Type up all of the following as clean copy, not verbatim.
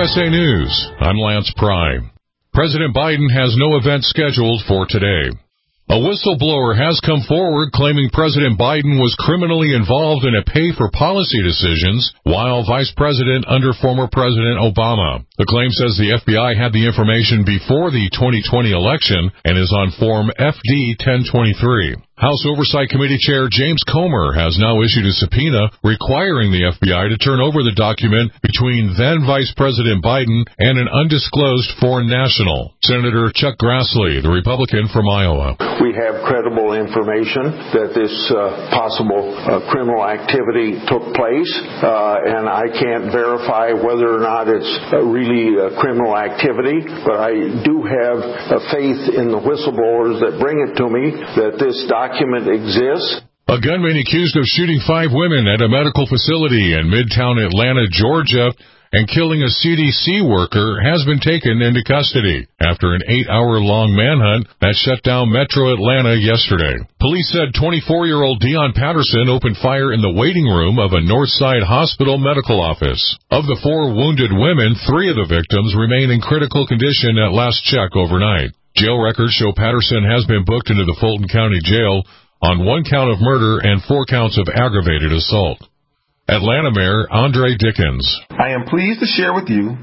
USA News, I'm Lance Pry. President Biden has no event scheduled for today. A whistleblower has come forward claiming President Biden was criminally involved in a pay-for-policy decisions while vice president under former President Obama. The claim says the FBI had the information before the 2020 election and is on Form FD 1023. House Oversight Committee Chair James Comer has now issued a subpoena requiring the FBI to turn over the document between then Vice President Biden and an undisclosed foreign national. Senator Chuck Grassley, the Republican from Iowa. We have credible information that this possible criminal activity took place, and I can't verify whether or not it's really criminal activity, but I do have faith in the whistleblowers that bring it to me that this document exists. A gunman accused of shooting 5 women at a medical facility in Midtown Atlanta, Georgia, and killing a CDC worker has been taken into custody after an 8-hour-long manhunt that shut down Metro Atlanta yesterday. Police said 24-year-old Dion Patterson opened fire in the waiting room of a Northside Hospital medical office. Of the 4 wounded women, 3 of the victims remain in critical condition at last check overnight. Jail records show Patterson has been booked into the Fulton County Jail on 1 count of murder and 4 counts of aggravated assault. Atlanta Mayor Andre Dickens. I am pleased to share with you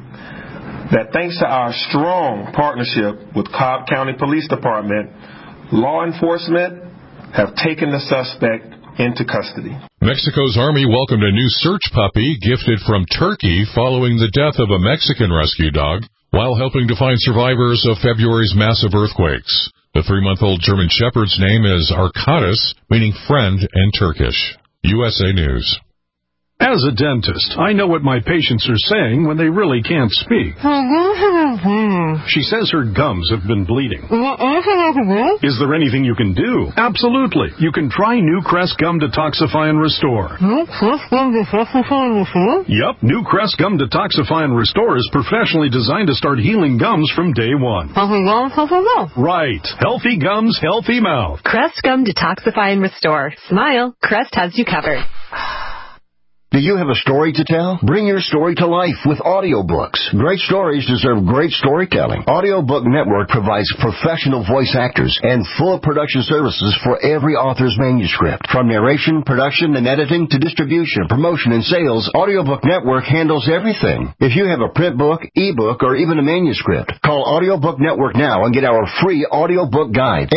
that thanks to our strong partnership with Cobb County Police Department, law enforcement have taken the suspect into custody. Mexico's Army welcomed a new search puppy gifted from Turkey following the death of a Mexican rescue dog while helping to find survivors of February's massive earthquakes. The 3-month-old German Shepherd's name is Arkadis, meaning friend in Turkish. USA News. As a dentist, I know what my patients are saying when they really can't speak. She says her gums have been bleeding. Is there anything you can do? Absolutely. You can try New Crest Gum Detoxify and Restore. Yep, New Crest Gum Detoxify and Restore is professionally designed to start healing gums from day one. Right. Healthy gums, healthy mouth. Crest Gum Detoxify and Restore. Smile. Crest has you covered. Do you have a story to tell? Bring your story to life with audiobooks. Great stories deserve great storytelling. Audiobook Network provides professional voice actors and full production services for every author's manuscript. From narration, production, and editing to distribution, promotion, and sales, Audiobook Network handles everything. If you have a print book, ebook, or even a manuscript, call Audiobook Network now and get our free audiobook guide.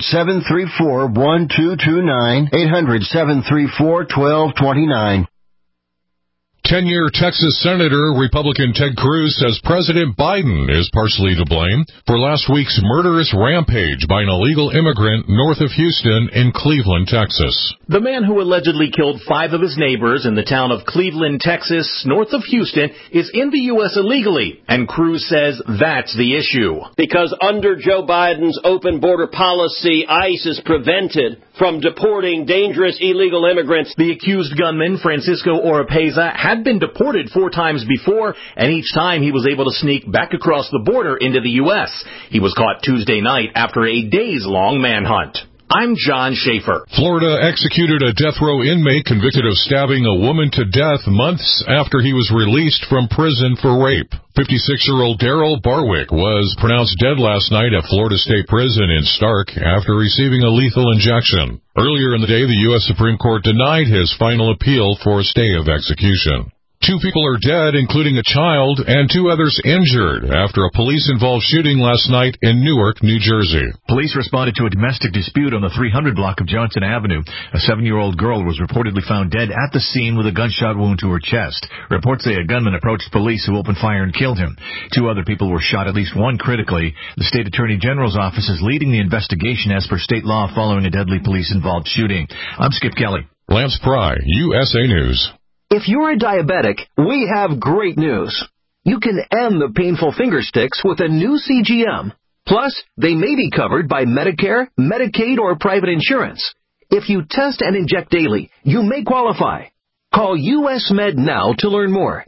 800-734-1229. 800-734-1229. 10-year Texas Senator Republican Ted Cruz says President Biden is partially to blame for last week's murderous rampage by an illegal immigrant north of Houston in Cleveland, Texas. The man who allegedly killed 5 of his neighbors in the town of Cleveland, Texas, north of Houston, is in the U.S. illegally, and Cruz says that's the issue. Because under Joe Biden's open border policy, ICE is prevented from deporting dangerous illegal immigrants. The accused gunman, Francisco Oropeza, had been deported 4 times before, and each time he was able to sneak back across the border into the U.S. He was caught Tuesday night after a days-long manhunt. I'm John Schaefer. Florida executed a death row inmate convicted of stabbing a woman to death months after he was released from prison for rape. 56-year-old Daryl Barwick was pronounced dead last night at Florida State Prison in Stark after receiving a lethal injection. Earlier in the day, the U.S. Supreme Court denied his final appeal for a stay of execution. 2 people are dead, including a child, and 2 others injured after a police-involved shooting last night in Newark, New Jersey. Police responded to a domestic dispute on the 300 block of Johnson Avenue. A 7-year-old girl was reportedly found dead at the scene with a gunshot wound to her chest. Reports say a gunman approached police who opened fire and killed him. 2 other people were shot, at least 1 critically. The State Attorney General's office is leading the investigation as per state law following a deadly police-involved shooting. I'm Skip Kelly. Lance Pry, USA News. If you're a diabetic, we have great news. You can end the painful finger sticks with a new CGM. Plus, they may be covered by Medicare, Medicaid, or private insurance. If you test and inject daily, you may qualify. Call US Med now to learn more.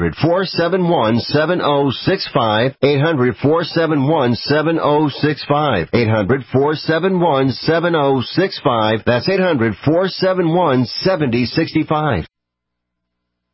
800-471-7065. 800-471-7065. 800-471-7065. That's 800-471-7065.